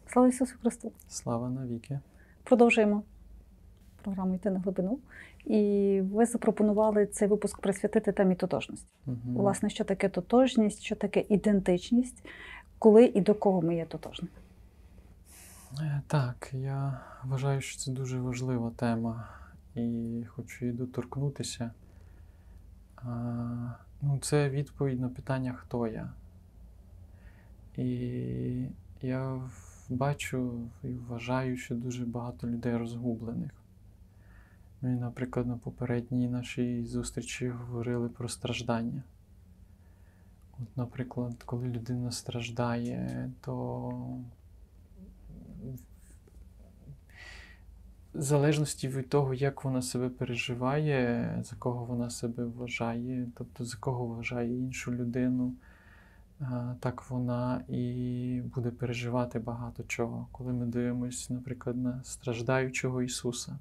Слава Ісусу Христу! Слава навіки! Продовжуємо програму «Йти на глибину». І ви запропонували цей випуск присвятити темі тотожності. Власне, що таке тотожність, що таке ідентичність, коли і до кого ми є тотожні? Так, я вважаю, що це дуже важлива тема і хочу її доторкнутися. Це відповідь на питання «Хто я?». І я бачу і вважаю, що дуже багато людей розгублених. Ми, наприклад, на попередній нашій зустрічі говорили про страждання. От, наприклад, коли людина страждає, то в залежності від того, як вона себе переживає, за кого вона себе вважає, тобто за кого вважає іншу людину, так вона і буде переживати багато чого. Коли ми дивимося, наприклад, на страждаючого Ісуса,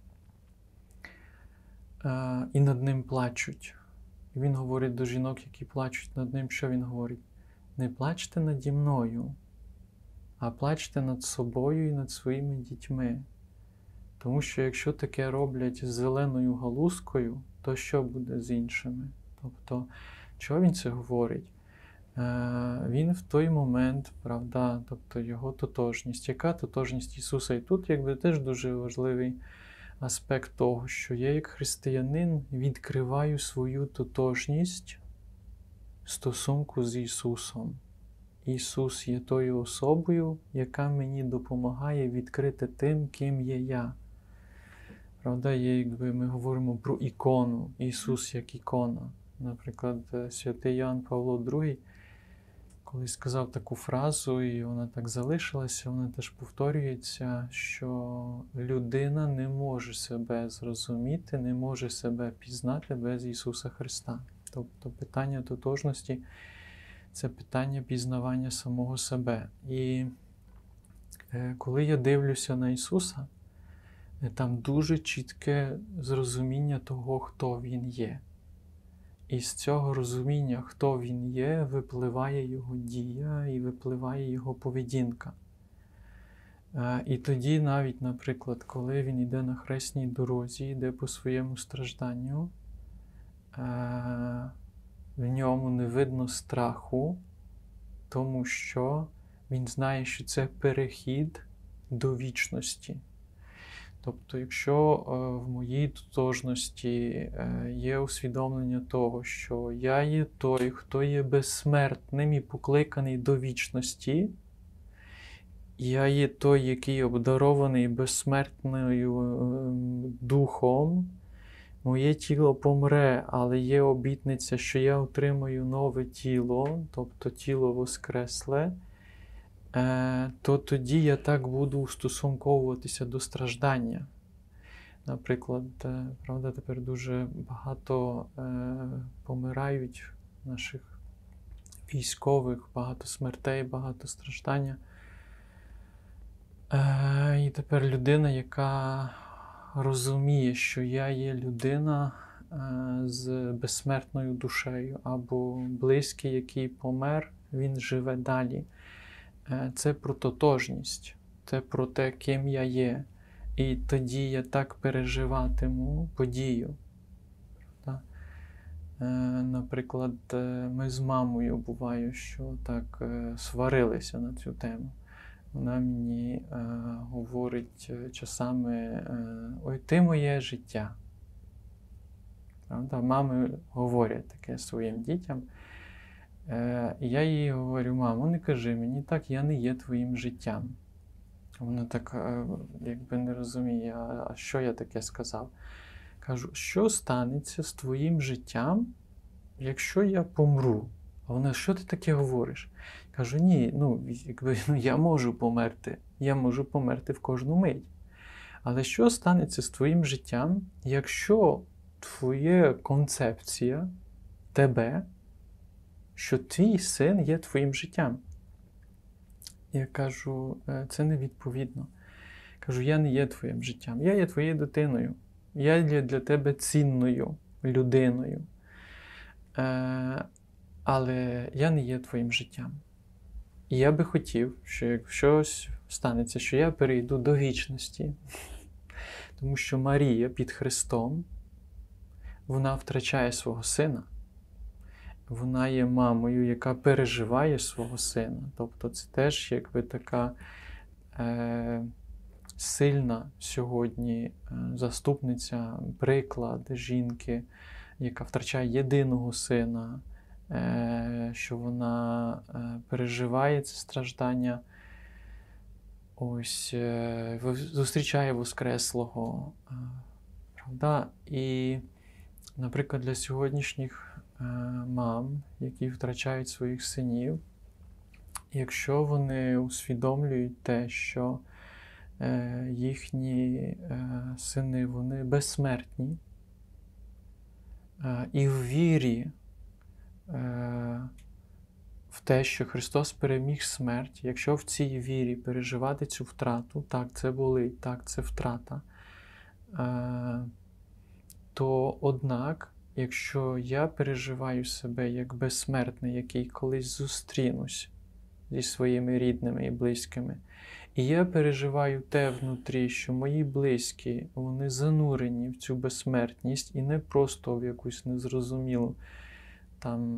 і над Ним плачуть. І Він говорить до жінок, які плачуть над Ним, що Він говорить? Не плачте наді мною, а плачте над собою і над своїми дітьми. Тому що якщо таке роблять з зеленою галузкою, то що буде з іншими? Тобто, чого Він це говорить? Він в той момент, правда, тобто його тотожність. Яка тотожність Ісуса? І тут якби теж дуже важливий аспект того, що я як християнин відкриваю свою тотожність в стосунку з Ісусом. Ісус є тою особою, яка мені допомагає відкрити тим, ким є я. Правда, якби ми говоримо про ікону, Ісус як ікона. Наприклад, святий Іоанн Павло II колись сказав таку фразу, і вона так залишилася, вона теж повторюється, що людина не може себе зрозуміти, не може себе пізнати без Ісуса Христа. Тобто питання тотожності – це питання пізнавання самого себе. І коли я дивлюся на Ісуса, там дуже чітке зрозуміння того, хто Він є. І з цього розуміння, хто Він є, випливає Його дія і випливає Його поведінка. І тоді навіть, наприклад, коли Він йде на хресній дорозі, йде по своєму стражданню, в ньому не видно страху, тому що Він знає, що це перехід до вічності. Тобто, якщо в моїй тотожності є усвідомлення того, що я є той, хто є безсмертним і покликаний до вічності, я є той, який обдарований безсмертною духом, моє тіло помре, але є обітниця, що я отримаю нове тіло, тобто тіло воскресле, то тоді я так буду устосунковуватися до страждання. Наприклад, правда, тепер дуже багато помирають наших військових, багато смертей, багато страждання. І тепер людина, яка розуміє, що я є людина з безсмертною душею, або близький, який помер, він живе далі. Це про тотожність, це про те, ким я є. І тоді я так переживатиму подію. Наприклад, ми з мамою буває, що так сварилися на цю тему. Вона мені говорить часами: «Ой, ти моє життя». Правда? Мами говорять таке своїм дітям. І я їй говорю: мамо, не кажи мені так, я не є твоїм життям. Вона так якби не розуміє, а що я таке сказав. Кажу: що станеться з твоїм життям, якщо я помру? А вона: що ти таке говориш? Кажу: ні, я можу померти в кожну мить. Але що станеться з твоїм життям, якщо твоя концепція тебе, що твій син є твоїм життям? Я кажу: це невідповідно. Кажу: я не є твоїм життям, я є твоєю дитиною. Я є для тебе цінною людиною. Але я не є твоїм життям. І я би хотів, що якщо станеться, що я перейду до вічності. Тому що Марія під Христом, вона втрачає свого сина. Вона є мамою, яка переживає свого сина. Тобто це теж якби така сильна сьогодні заступниця, приклад жінки, яка втрачає єдиного сина, що вона переживає це страждання, ось зустрічає Воскреслого. Правда? І, наприклад, для сьогоднішніх мам, які втрачають своїх синів, якщо вони усвідомлюють те, що їхні сини, вони безсмертні, і в вірі в те, що Христос переміг смерть, якщо в цій вірі переживати цю втрату, так, це болить, так, це втрата, то однак, якщо я переживаю себе як безсмертний, який колись зустрінусь зі своїми рідними і близькими, і я переживаю те внутрі, що мої близькі, вони занурені в цю безсмертність і не просто в якусь незрозумілу там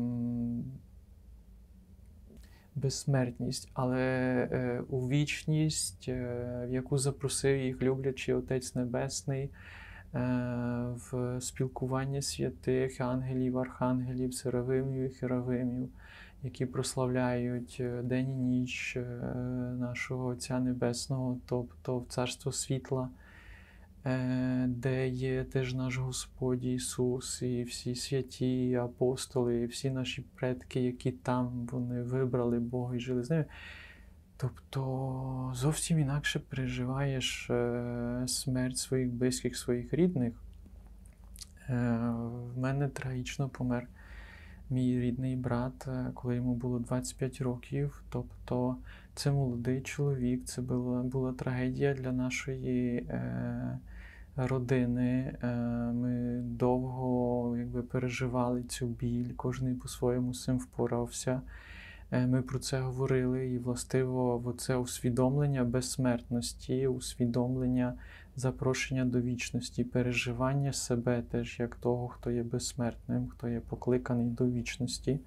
безсмертність, але у вічність, в яку запросив їх люблячий Отець Небесний, в спілкування святих, ангелів, архангелів, серафимів і херовимів, які прославляють день і ніч нашого Отця Небесного, тобто в Царство Світла, де є теж наш Господь Ісус, і всі святі і апостоли, і всі наші предки, які там, вони вибрали Бога і жили з ними. Тобто зовсім інакше переживаєш смерть своїх близьких, своїх рідних. В мене трагічно помер мій рідний брат, коли йому було 25 років. Тобто це молодий чоловік, це була трагедія для нашої родини. Ми довго переживали цю біль, кожен по-своєму з цим впорався. Ми про це говорили, і властиво це усвідомлення безсмертності, усвідомлення запрошення до вічності, переживання себе теж як того, хто є безсмертним, хто є покликаний до вічності.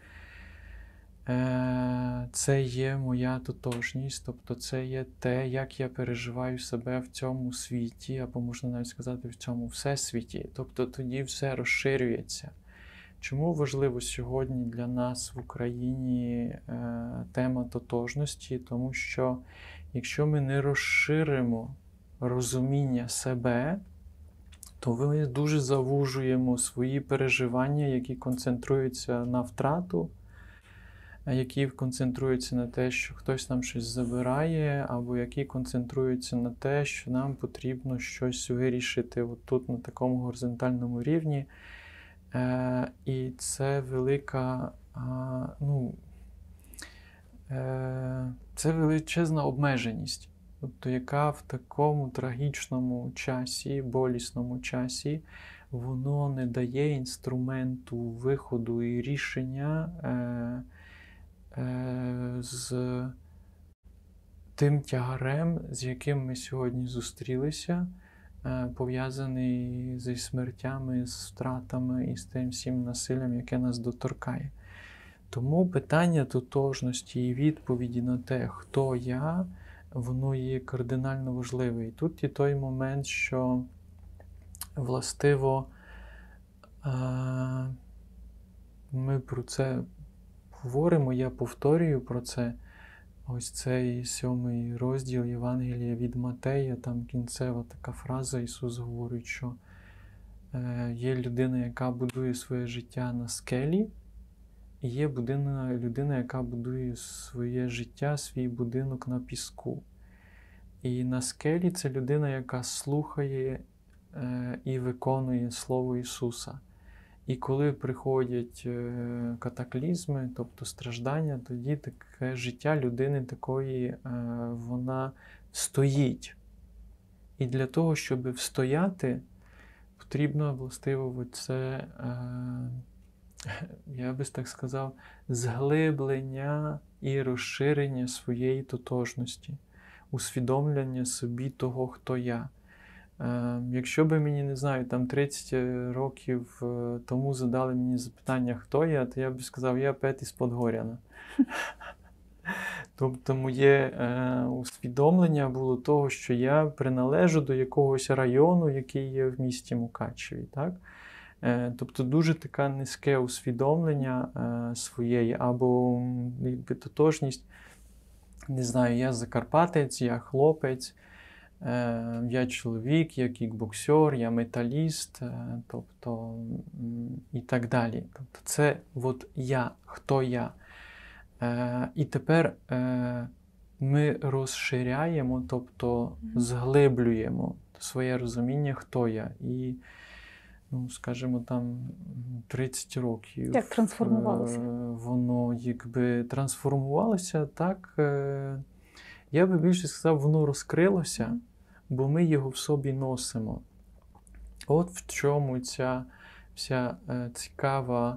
Це є моя тотожність, тобто це є те, як я переживаю себе в цьому світі, або можна навіть сказати, в цьому всесвіті. Тобто тоді все розширюється. Чому важливо сьогодні для нас в Україні тема тотожності? Тому що якщо ми не розширимо розуміння себе, то ми дуже завужуємо свої переживання, які концентруються на втрату, які концентруються на те, що хтось нам щось забирає, або які концентруються на те, що нам потрібно щось вирішити тут на такому горизонтальному рівні. І це велика, це величезна обмеженість, тобто яка в такому трагічному часі, болісному часі, воно не дає інструменту виходу і рішення з тим тягарем, з яким ми сьогодні зустрілися, пов'язаний зі смертями, з втратами і з тим всім насиллям, яке нас доторкає. Тому питання тотожності і відповіді на те, хто я, воно є кардинально важливе. І тут є той момент, що властиво ми про це говоримо, я повторюю про це. Ось цей 7 розділ Євангелія від Матея, там кінцева така фраза, Ісус говорить, що є людина, яка будує своє життя на скелі, і є людина, яка будує своє життя, свій будинок на піску. І на скелі це людина, яка слухає і виконує Слово Ісуса. І коли приходять катаклізми, тобто страждання, тоді таке життя людини такої, вона стоїть. І для того, щоб встояти, потрібно властиво це, я би так сказав, зглиблення і розширення своєї тотожності. усвідомлення собі того, хто я. Якщо би мені, не знаю, там 30 років тому задали мені запитання, хто я, то я б сказав, я Пет із Подгоряна. Тобто моє усвідомлення було того, що я приналежу до якогось району, який є в місті Мукачеві. Так? Тобто дуже таке низьке усвідомлення своєї, або тотожність, не знаю, я закарпатець, я хлопець, я чоловік, я кікбоксер, я металіст, тобто і так далі. Тобто це от я, хто я. І тепер ми розширяємо, тобто зглиблюємо своє розуміння, хто я. І, скажімо, там 30 років. Як трансформувалося? Воно якби трансформувалося так. Я би більше сказав, воно розкрилося, бо ми його в собі носимо. От в чому ця вся цікава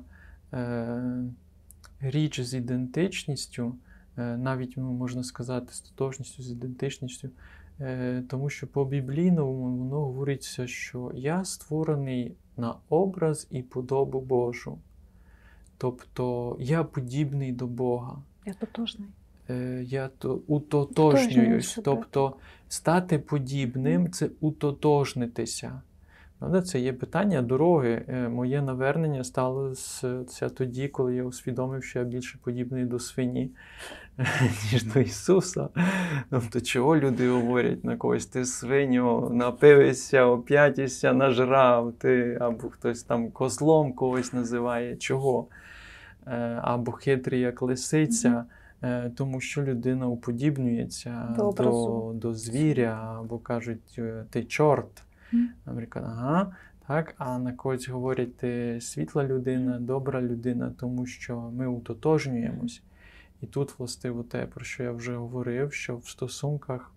річ з ідентичністю, навіть, можна сказати, з тотожністю, з ідентичністю, тому що по-біблійному воно говориться, що я створений на образ і подобу Божу. Тобто я подібний до Бога. Я тотожний. Я утотожнююсь. Тобто стати подібним – це утотожнитися. Правда? Це є питання дороги. Моє навернення сталося тоді, коли я усвідомив, що я більше подібний до свині, ніж до Ісуса. Тобто, чого люди говорять на когось? Ти свиню, напився, оп'ятися, нажрав, ти, або хтось там козлом когось називає. Чого? Або хитрий, як лисиця. Тому що людина уподібнюється до звіря, або кажуть, ти чорт. Наприклад, так, а на когось говорять, ти світла людина, добра людина, тому що ми утотожнюємось. І тут, властиво, те, про що я вже говорив, що в стосунках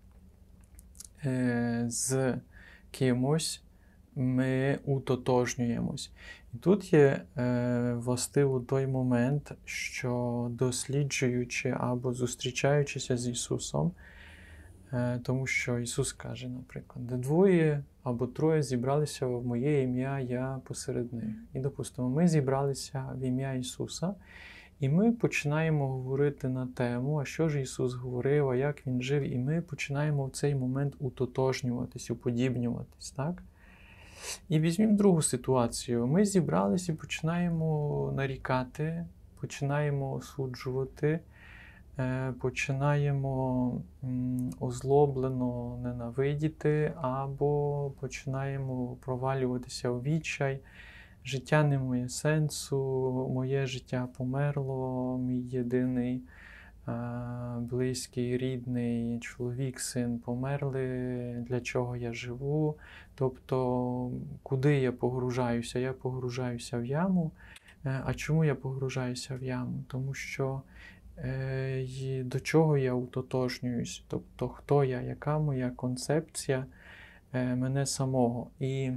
з кимось ми утотожнюємось. І тут є, властиво, той момент, що досліджуючи або зустрічаючися з Ісусом, тому що Ісус каже, наприклад, де двоє або троє зібралися в моє ім'я, я посеред них. І, допустимо, ми зібралися в ім'я Ісуса, і ми починаємо говорити на тему, а що ж Ісус говорив, а як Він жив, і ми починаємо в цей момент утотожнюватись, уподібнюватись, так? І візьмімо другу ситуацію. Ми зібралися і починаємо нарікати, починаємо осуджувати, починаємо озлоблено ненавидіти, або починаємо провалюватися у відчай. Життя не має сенсу, моє життя померло, мій єдиний близький, рідний чоловік, син померли, для чого я живу. Тобто, куди я погружаюся? Я погружаюся в яму. А чому я погружаюся в яму? Тому що до чого я утотожнююсь? Тобто, хто я, яка моя концепція мене самого. І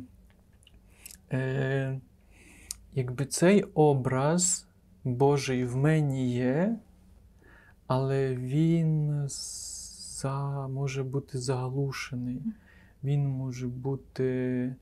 якби цей образ Божий в мені є, але він може бути заглушений, він може бути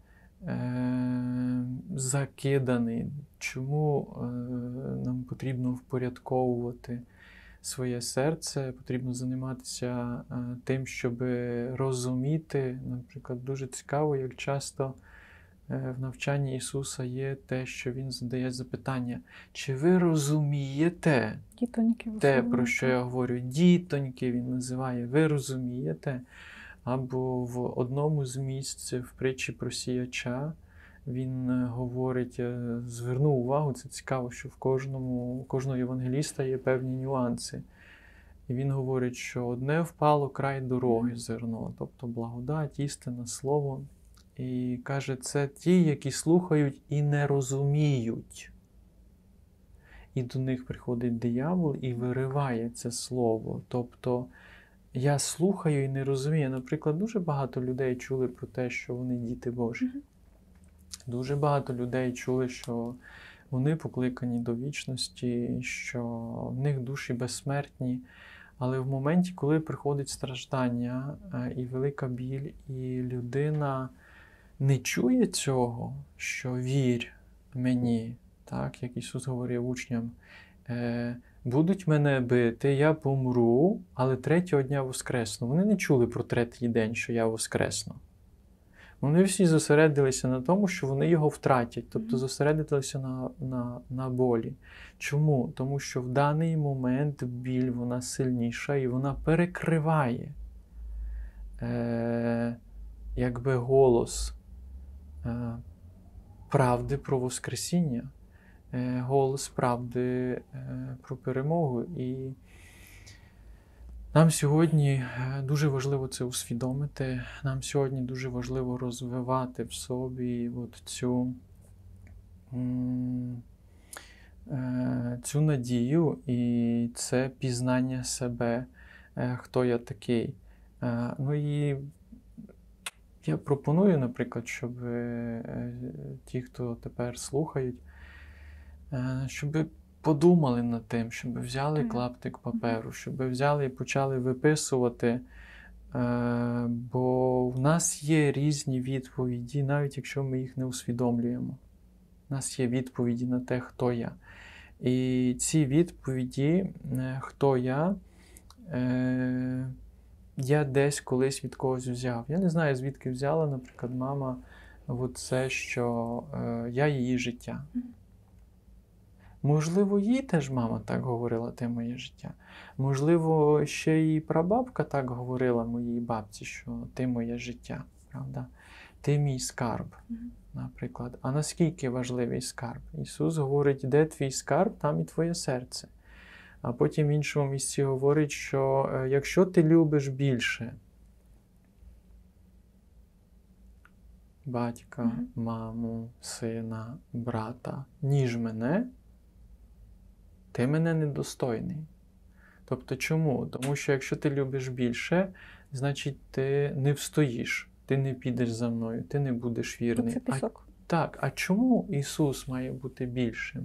закиданий. Чому нам потрібно впорядковувати своє серце, потрібно займатися тим, щоб розуміти. Наприклад, дуже цікаво, як часто в навчанні Ісуса є те, що Він задає запитання. Чи ви розумієте те, про що я говорю? Дітоньки Він називає. Ви розумієте? Або в одному з місць в притчі про сіяча він говорить, звернув увагу, це цікаво, що в кожного євангеліста є певні нюанси. І він говорить, що одне впало край дороги зерно, тобто благодать, істина, слово. І каже, це ті, які слухають і не розуміють. І до них приходить диявол і вириває це слово. Тобто, я слухаю і не розумію. Наприклад, дуже багато людей чули про те, що вони діти Божі. Дуже багато людей чули, що вони покликані до вічності, що в них душі безсмертні. Але в моменті, коли приходить страждання і велика біль, і людина не чує цього, що вір мені, так, як Ісус говорив учням, будуть мене бити, я помру, але третього дня воскресну. Вони не чули про третій день, що я воскресну. Вони всі зосередилися на тому, що вони його втратять, тобто зосередилися на болі. Чому? Тому що в даний момент біль, вона сильніша і вона перекриває якби голос правди про Воскресіння, голос правди про перемогу. І нам сьогодні дуже важливо це усвідомити, нам сьогодні дуже важливо розвивати в собі от цю надію і це пізнання себе, хто я такий. Ну і я пропоную, наприклад, щоб ті, хто тепер слухають, щоб подумали над тим, щоб взяли клаптик паперу, щоб взяли і почали виписувати, бо в нас є різні відповіді, навіть якщо ми їх не усвідомлюємо. У нас є відповіді на те, хто я. І ці відповіді, хто я десь колись від когось взяв. Я не знаю, звідки взяла, наприклад, мама це, що я її життя. Можливо, їй теж мама так говорила, ти моє життя. Можливо, ще і прабабка так говорила моїй бабці, що ти моє життя, правда? Ти мій скарб, наприклад. А наскільки важливий скарб? Ісус говорить, де твій скарб, там і твоє серце. А потім в іншому місці говорить, що якщо ти любиш більше батька, маму, сина, брата, ніж мене, ти мене недостойний. Тобто чому? Тому що якщо ти любиш більше, значить ти не встоїш, ти не підеш за мною, ти не будеш вірний. Це пісок. А чому Ісус має бути більшим,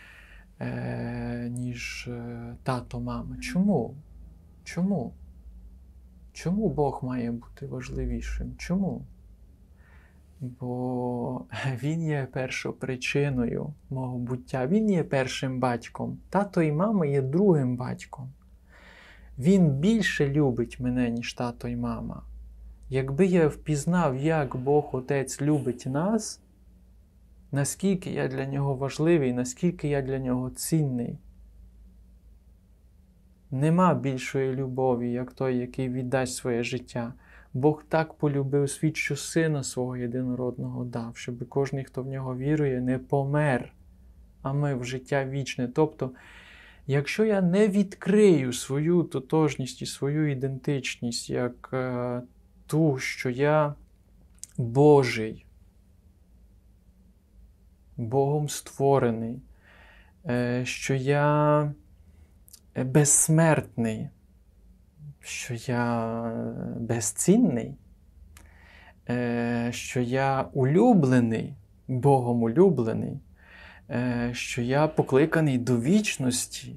ніж тато, мама? Чому? Чому? Чому Бог має бути важливішим? Чому? Бо Він є першопричиною мого буття. Він є першим батьком. Тато і мама є другим батьком. Він більше любить мене, ніж тато і мама. Якби я впізнав, як Бог Отець любить нас, наскільки я для Нього важливий, наскільки я для Нього цінний. Нема більшої любові, як той, який віддасть своє життя. Бог так полюбив світ, що Сина Свого Єдинородного дав, щоб кожен, хто в Нього вірує, не помер, а мав життя вічне. Тобто, якщо я не відкрию свою тотожність і свою ідентичність, як ту, що я Божий, Богом створений, що я безсмертний, що я безцінний, що я улюблений, Богом улюблений, що я покликаний до вічності,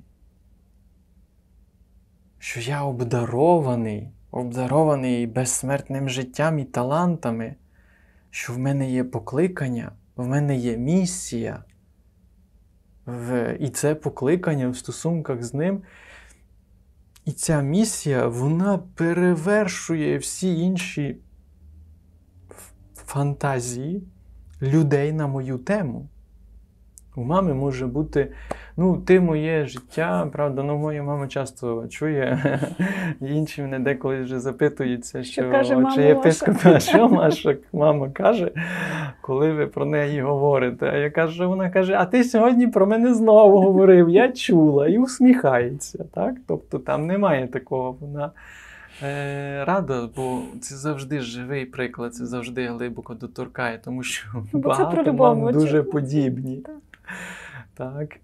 що я обдарований безсмертним життям і талантами, що в мене є покликання, в мене є місія, і це покликання в стосунках з Ним. І ця місія, вона перевершує всі інші фантазії людей на мою тему. У мами може бути, ти моє життя, правда, моя мама часто чує, і інші мене деколи вже запитуються, що каже чи єпископа, що Маша, мама каже, коли ви про неї говорите. А я кажу, вона каже, а ти сьогодні про мене знову говорив, я чула, і усміхається. Так? Тобто там немає такого, вона рада, бо це завжди живий приклад, це завжди глибоко доторкає, тому що багато мам дуже подібні. Так.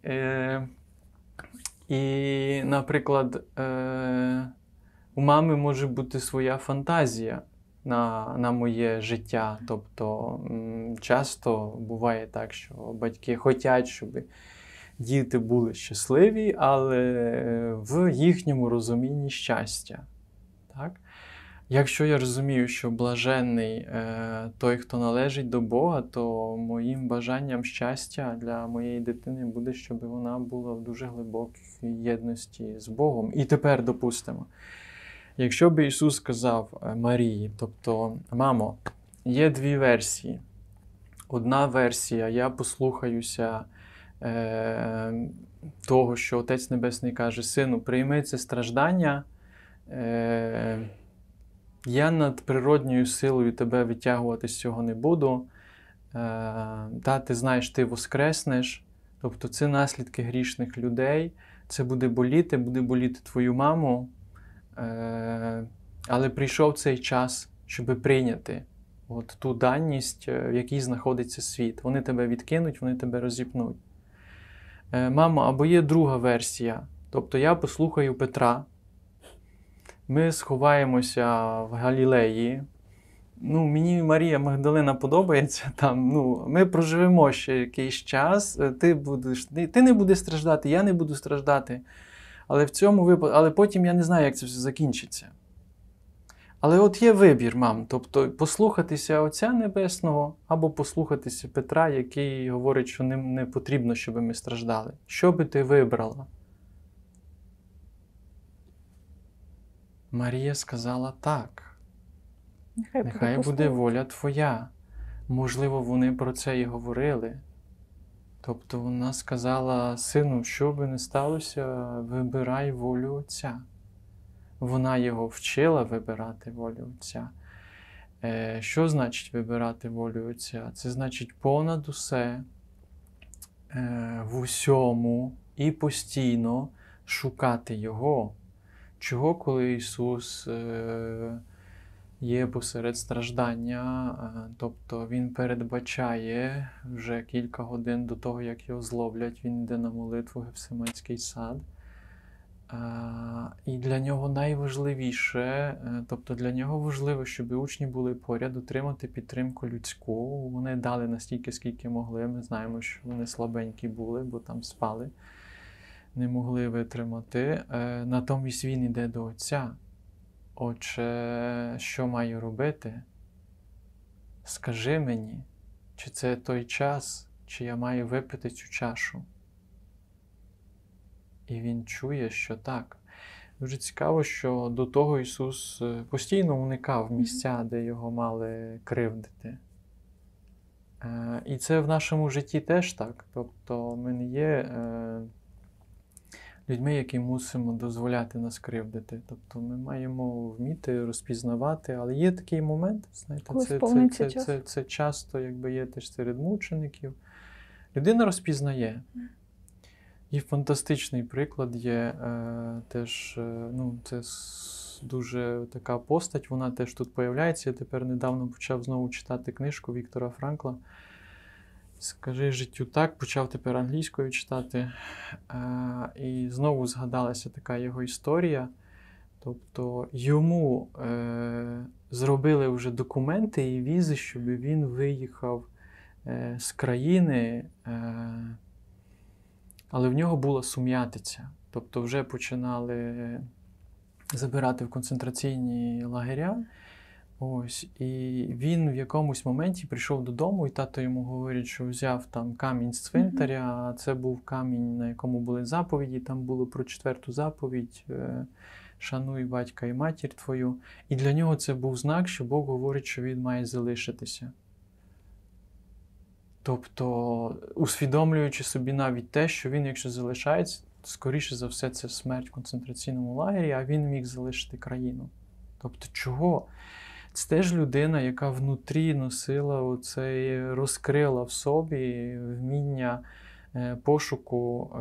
І, наприклад, у мами може бути своя фантазія на моє життя. Тобто, часто буває так, що батьки хочуть, щоб діти були щасливі, але в їхньому розумінні щастя. Так? Якщо я розумію, що блаженний той, хто належить до Бога, то моїм бажанням щастя для моєї дитини буде, щоб вона була в дуже глибокій єдності з Богом. І тепер, допустимо, якщо б Ісус сказав Марії, тобто, мамо, є дві версії. Одна версія, я послухаюся того, що Отець Небесний каже, сину, прийми це страждання, я над природньою силою тебе витягувати з цього не буду. Ти знаєш, ти воскреснеш. Тобто це наслідки грішних людей. Це буде боліти твою маму. Але прийшов цей час, щоб прийняти ту даність, в якій знаходиться світ. Вони тебе відкинуть, вони тебе розіпнуть. Мамо, або є друга версія. Тобто я послухаю Петра, ми сховаємося в Галілеї. Мені Марія Магдалина подобається. Ми проживемо ще якийсь час. Ти не будеш страждати, я не буду страждати. Але потім я не знаю, як це все закінчиться. Але от є вибір, мам. Тобто послухатися Отця Небесного або послухатися Петра, який говорить, що не потрібно, щоб ми страждали. Що би ти вибрала? Марія сказала так. Нехай буде воля твоя. Можливо, вони про це і говорили. Тобто вона сказала, сину, що би не сталося, вибирай волю Отця. Вона його вчила вибирати волю Отця. Що значить вибирати волю Отця? Це значить понад усе, в усьому і постійно шукати Його. Чого, коли Ісус є посеред страждання, тобто Він передбачає вже кілька годин до того, як Його зловлять, Він йде на молитву в Гефсиманський сад. І для Нього найважливіше, тобто для Нього важливо, щоб учні були поряд, отримати підтримку людську. Вони дали настільки, скільки могли. Ми знаємо, що вони слабенькі були, бо там спали. Не могли витримати. Натомість він йде до Отця. Отче, що маю робити? Скажи мені, чи це той час, чи я маю випити цю чашу? І він чує, що так. Дуже цікаво, що до того Ісус постійно уникав місця, де його мали кривдити. І це в нашому житті теж так. Тобто ми не є людьми, які мусимо дозволяти нас кривдити. Тобто ми маємо вміти розпізнавати, але є такий момент, знаєте, це часто є теж серед мучеників. Людина розпізнає. І фантастичний приклад є теж, це дуже така постать, вона теж тут появляється. Я тепер недавно почав знову читати книжку Віктора Франкла «Скажи життю так», почав тепер англійською читати. І знову згадалася така його історія. Тобто йому зробили вже документи і візи, щоб він виїхав з країни, але в нього була сум'ятиця. Тобто вже починали забирати в концентраційні лагеря. І він в якомусь моменті прийшов додому, і тато йому говорить, що взяв там камінь з цвинтаря, а це був камінь, на якому були заповіді, там було про 4-ту заповідь «Шануй батька і матір твою». І для нього це був знак, що Бог говорить, що він має залишитися. Тобто, усвідомлюючи собі навіть те, що він, якщо залишається, скоріше за все, це смерть в концентраційному лагері, а він міг залишити країну. Тобто, чого? Це теж людина, яка внутрі носила розкрила в собі вміння пошуку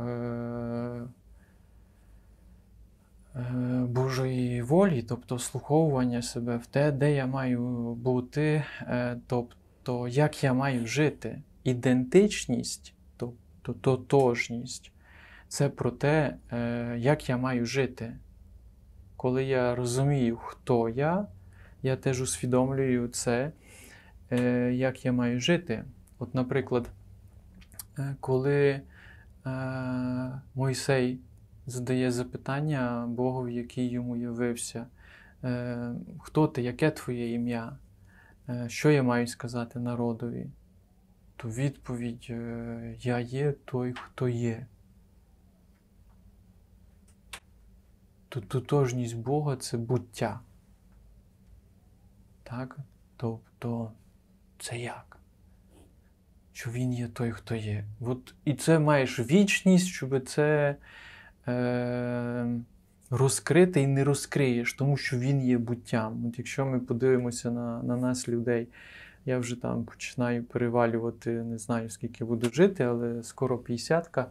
Божої волі, тобто вслуховування себе в те, де я маю бути, тобто як я маю жити. Ідентичність, тобто тотожність, це про те, як я маю жити. Коли я розумію, хто я теж усвідомлюю це, як я маю жити. От, наприклад, коли Мойсей задає запитання Богові, який йому явився. Хто ти? Яке твоє ім'я? Що я маю сказати народові? То відповідь: я є той, хто є. Тотожність Бога – це буття. Так? Тобто, це як? Що Він є той, хто є. От, і це маєш вічність, щоб це розкрити і не розкриєш, тому що Він є буттям. От якщо ми подивимося на нас, людей, я вже там починаю перевалювати, не знаю, скільки буду жити, але скоро 50-ка.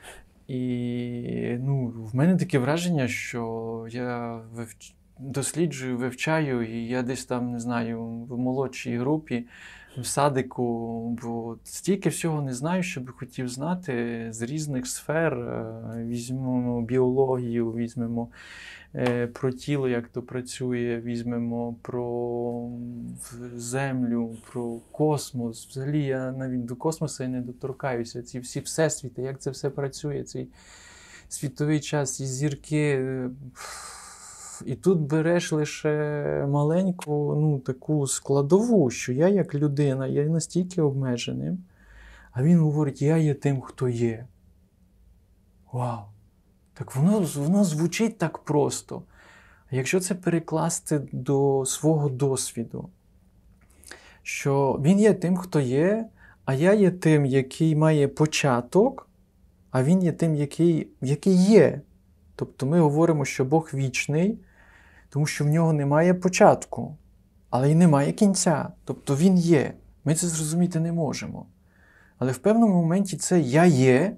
І в мене таке враження, що я досліджую, вивчаю, і я десь там, не знаю, в молодшій групі, в садику, бо стільки всього не знаю, що би хотів знати з різних сфер. Візьмемо біологію, візьмемо про тіло, як то працює, візьмемо про землю, про космос. Взагалі я навіть до космосу і не доторкаюся. Ці всі всесвіти, як це все працює, цей світовий час, і зірки. І тут береш лише маленьку, таку складову, що я як людина, я настільки обмеженим, а він говорить, я є тим, хто є. Вау! Так воно звучить так просто. А якщо це перекласти до свого досвіду, що він є тим, хто є, а я є тим, який має початок, а він є тим, який є. Тобто ми говоримо, що Бог вічний, тому що в нього немає початку, але й немає кінця. Тобто він є. Ми це зрозуміти не можемо. Але в певному моменті це «я є»,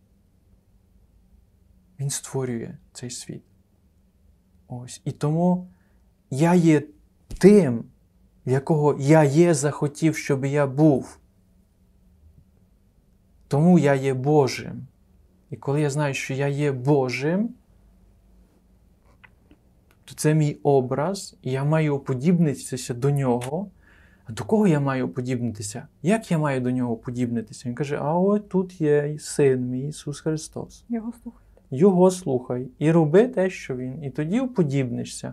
він створює цей світ. Ось. І тому я є тим, в якого я є захотів, щоб я був. Тому я є Божим. І коли я знаю, що я є Божим, то це мій образ, і я маю уподібнитися до нього. А до кого я маю уподібнитися? Як я маю до нього уподібнитися? Він каже, а от тут є Син мій Ісус Христос. Його слухай. Його слухай. І роби те, що Він. І тоді уподібнишся.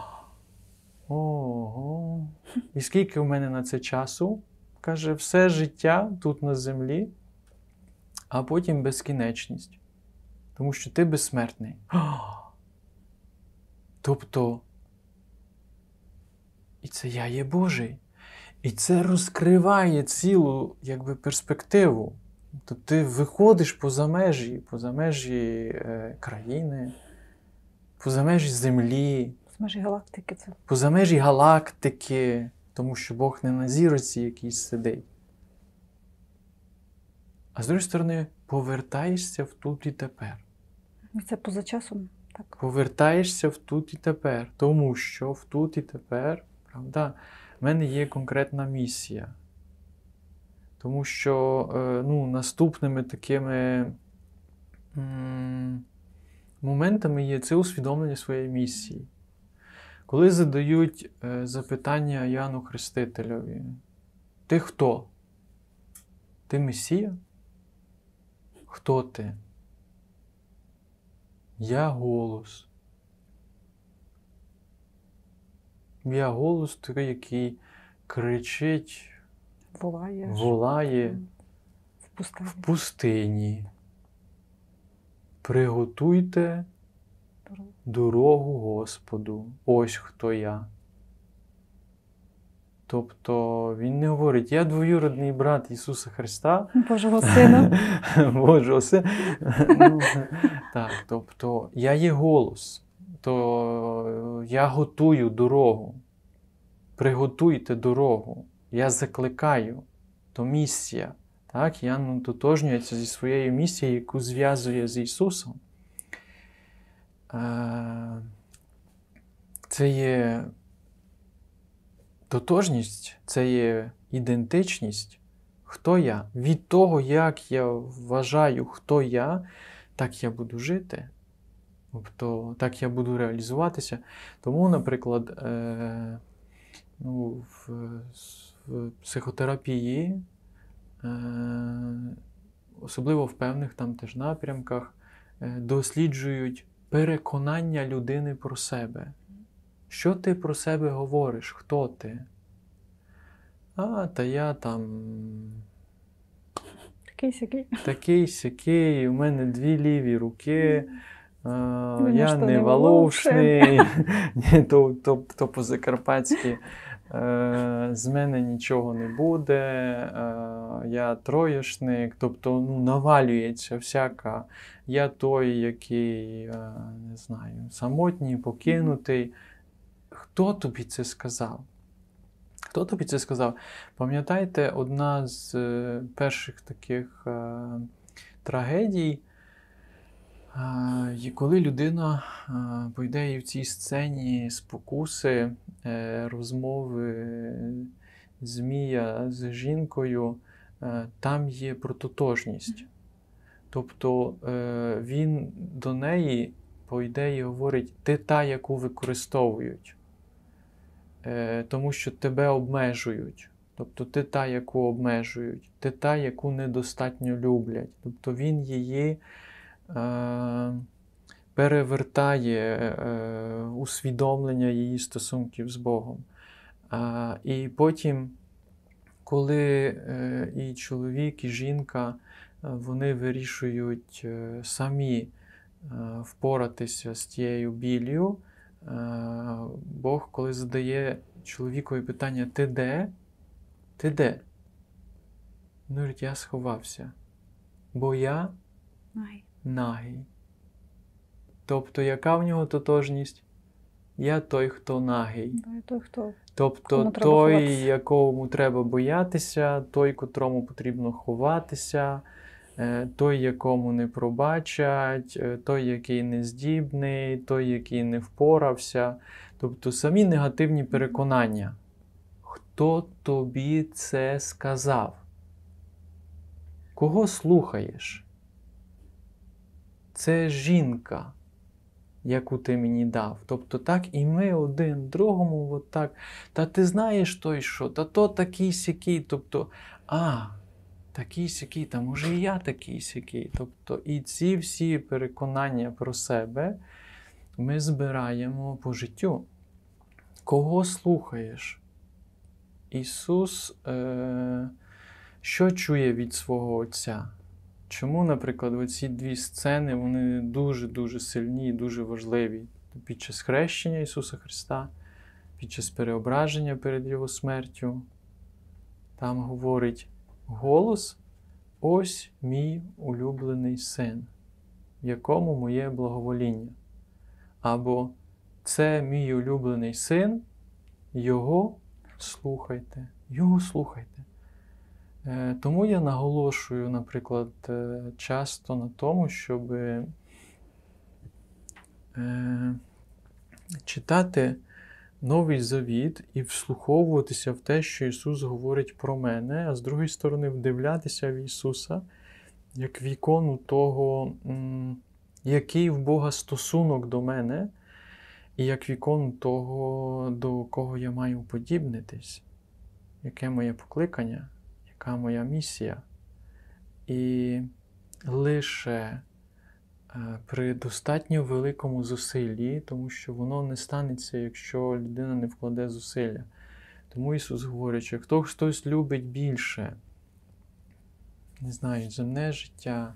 Ого. І скільки в мене на це часу? Каже, все життя тут на землі, а потім безкінечність. Тому що ти безсмертний. Тобто, і це я є Божий. І це розкриває цілу, перспективу. Тобто ти виходиш поза межі країни, поза межі землі, поза межі галактики. Поза межі галактики, тому що Бог не на зірці якийсь сидить. А з другої сторони, повертаєшся в тут і тепер. І це поза часом. Так. Повертаєшся в тут і тепер, тому що в тут і тепер, правда, в мене є конкретна місія. Тому що наступними такими моментами є це усвідомлення своєї місії. Коли задають запитання Іоанну Хрестителеві, ти хто? Ти Месія? Хто ти? Я голос. Я голос той, який кричить, волає в пустині. Приготуйте дорогу Господу. Ось хто я. Тобто він не говорить, я двоюродний брат Ісуса Христа. Божого Сина. Божого Сина. Так, тобто я є голос. То я готую дорогу. Приготуйте дорогу. Я закликаю. То місія. Так, Іоанн тотожнюється зі своєю місією, яку зв'язує з Ісусом. Це є тотожність, це є ідентичність. Хто я? Від того, як я вважаю, хто я, так я буду жити. Тобто, так я буду реалізуватися. Тому, наприклад, в психотерапії особливо в певних там теж напрямках, досліджують переконання людини про себе. Що ти про себе говориш? Хто ти? Та я там такий-сякий, у мене 2 ліві руки, я не волошний, то по-закарпатськи, з мене нічого не буде, я троєшник, тобто навалюється всяка, я той, який, не знаю, самотній, покинутий. Хто тобі це сказав? Хто тобі це сказав? Пам'ятаєте, одна з перших таких трагедій, коли людина, по ідеї, в цій сцені спокуси, розмови Змія з жінкою, там є прототожність. Тобто він до неї, по ідеї, говорить, ти та, яку використовують. Тому що тебе обмежують. Тобто ти та, яку обмежують. Ти та, яку недостатньо люблять. Тобто він її перевертає усвідомлення її стосунків з Богом. І потім, коли і чоловік, і жінка, вони вирішують самі впоратися з тією біллю, Бог, коли задає чоловікові питання, ти де? Ти де? Він говорить, я сховався, бо я нагий. Тобто, яка в нього тотожність? Я той, хто нагий. Тобто той, якому треба боятися, той, котрому потрібно ховатися, той, якому не пробачать, той, який не здібний, той, який не впорався. Тобто самі негативні переконання. Хто тобі це сказав? Кого слухаєш? Це жінка, яку ти мені дав. Тобто так і ми один другому от так. Та ти знаєш той що? Та то такий-сякий. Тобто, такий-сякий, та може і я такий-сякий. Тобто і ці всі переконання про себе ми збираємо по життю. Кого слухаєш? Ісус що чує від свого Отця? Чому, наприклад, оці 2 сцени, вони дуже-дуже сильні і дуже важливі? Під час хрещення Ісуса Христа, під час переображення перед Його смертю, там говорить голос, ось мій улюблений син, в якому моє благовоління. Або це мій улюблений син, його слухайте. Його слухайте. Тому я наголошую, наприклад, часто на тому, щоб читати Новий Завіт і вслуховуватися в те, що Ісус говорить про мене, а з другої сторони вдивлятися в Ісуса, як в ікону того, який в Бога стосунок до мене, і як в ікону того, до кого я маю подібнитись, яке моє покликання, яка моя місія. І лише при достатньо великому зусиллі, тому що воно не станеться, якщо людина не вкладе зусилля. Тому Ісус говорить, що хто хтось любить більше, не знаю, земне життя,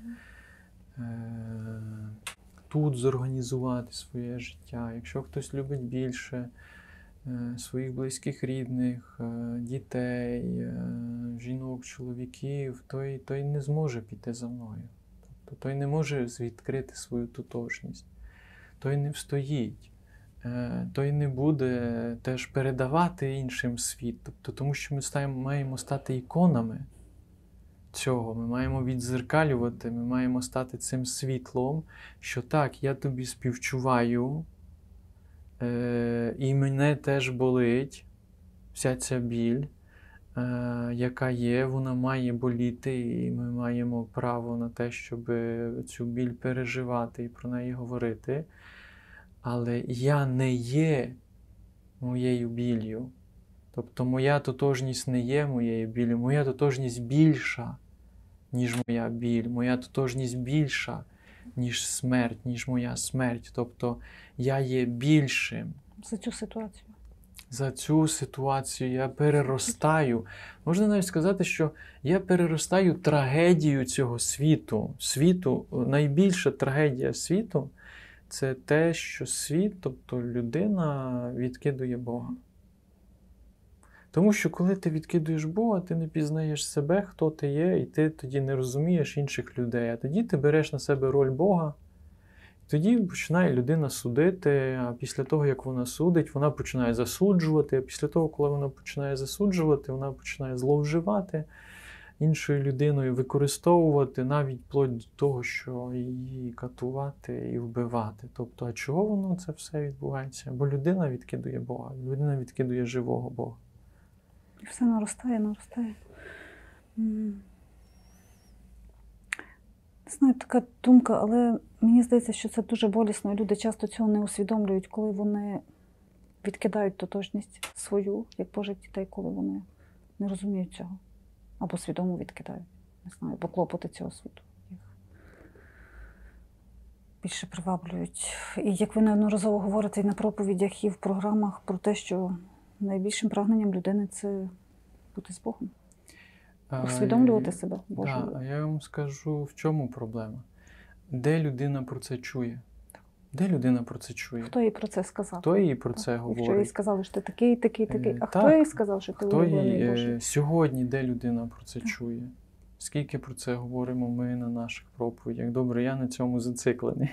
тут зорганізувати своє життя, якщо хтось любить більше своїх близьких рідних, дітей, жінок, чоловіків, той не зможе піти за мною. Тобто той не може відкрити свою тотожність. Той не встоїть. Той не буде теж передавати іншим світ. Тобто, тому що ми маємо стати іконами цього. Ми маємо віддзеркалювати, ми маємо стати цим світлом, що так, я тобі співчуваю, і мене теж болить вся ця біль, яка є, вона має боліти, і ми маємо право на те, щоб цю біль переживати і про неї говорити. Але я не є моєю біллю. Тобто моя тотожність не є моєю біллю, моя тотожність більша ніж моя біль. Моя тотожність більша, ніж смерть, ніж моя смерть. Тобто я є більшим. За цю ситуацію. За цю ситуацію я переростаю. Можна навіть сказати, що я переростаю трагедію цього світу. Найбільша трагедія світу – це те, що світ, тобто людина, відкидує Бога. Тому що коли ти відкидуєш Бога, ти не пізнаєш себе, хто ти є, і ти тоді не розумієш інших людей. А тоді ти береш на себе роль Бога, тоді починає людина судити, а після того, як вона судить, вона починає засуджувати, а після того, коли вона починає засуджувати, вона починає зловживати іншою людиною, використовувати навіть вплоть до того, що її катувати і вбивати. Тобто, а чого воно це все відбувається? Бо людина відкидує Бога, людина відкидує живого Бога. І все наростає. Не знаю, така думка, але мені здається, що це дуже болісно. Люди часто цього не усвідомлюють, коли вони відкидають тотожність свою, як Божих дітей, коли вони не розуміють цього. Або свідомо відкидають. Не знаю, бо клопоти цього світу їх більше приваблюють. І як ви неодноразово говорите і на проповідях, і в програмах про те, що найбільшим прагненням людини – це бути з Богом. Усвідомлювати себе Божою. Так, а я вам скажу, в чому проблема. Де людина про це чує? Де людина про це чує? Хто їй про це сказав? Хто їй про це говорить? Якщо їй сказали, що ти такий. А Так. хто їй сказав, що ти улюблений Божий? Сьогодні де людина про це чує? Скільки про це говоримо ми на наших проповідях? Добре, я на цьому зациклений.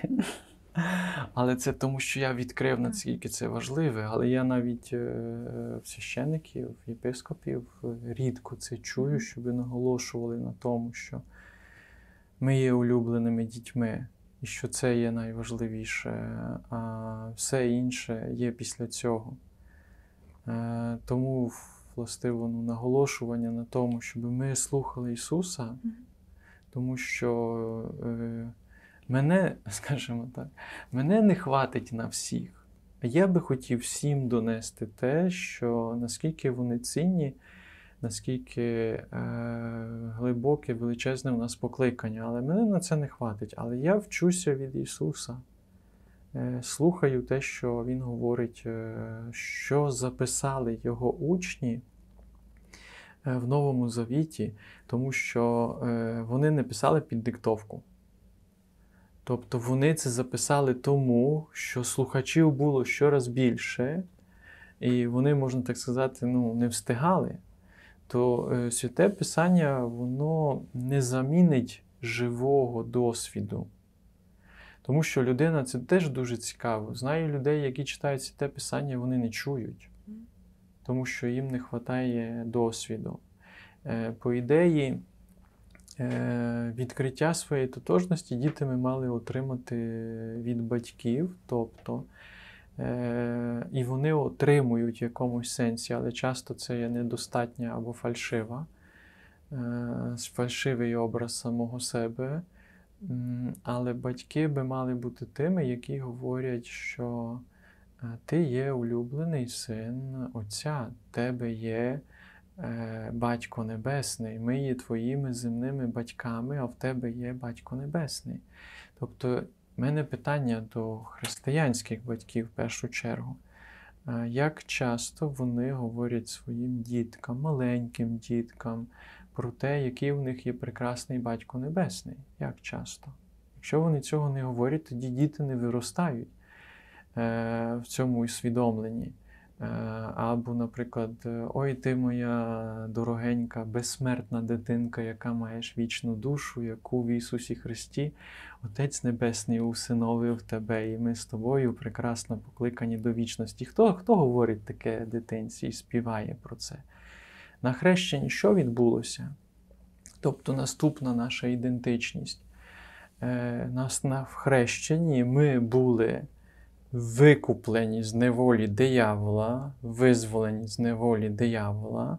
Але це тому, що я відкрив, наскільки це важливе. Але я навіть в священиків, єпископів рідко це чую, щоб наголошували на тому, що ми є улюбленими дітьми. І що це є найважливіше, а все інше є після цього. Тому, властиво, наголошування на тому, щоб ми слухали Ісуса, тому що мене, скажімо так, мене не хватить на всіх. А я би хотів всім донести те, що наскільки вони цінні, наскільки глибоке, величезне в нас покликання. Але мене на це не хватить. Але я вчуся від Ісуса. Слухаю те, що Він говорить, що записали Його учні в Новому Завіті, тому що вони не писали під диктовку. Тобто вони це записали тому, що слухачів було щораз більше, і вони, можна так сказати, не встигали. То Святе Писання, воно не замінить живого досвіду. Тому що людина, це теж дуже цікаво. Знаю людей, які читають Святе Писання, вони не чують. Тому що їм не вистачає досвіду. По ідеї, відкриття своєї тотожності діти ми мали отримати від батьків, тобто, і вони отримують в якомусь сенсі, але часто це є недостатня або фальшивий образ самого себе. Але батьки би мали бути тими, які говорять, що ти є улюблений син Отця, тебе є Батько Небесний, ми є твоїми земними батьками, а в тебе є Батько Небесний. Тобто, в мене питання до християнських батьків в першу чергу. Як часто вони говорять своїм діткам, маленьким діткам, про те, який у них є прекрасний Батько Небесний? Як часто? Якщо вони цього не говорять, тоді діти не виростають в цьому усвідомленні. Або, наприклад, ой, ти моя дорогенька, безсмертна дитинка, яка маєш вічну душу, яку в Ісусі Христі Отець Небесний усиновив тебе, і ми з тобою прекрасно покликані до вічності. Хто говорить таке дитинці і співає про це? На хрещенні що відбулося? Тобто наступна наша ідентичність. В хрещенні ми були викуплені з неволі диявола, визволені з неволі диявола.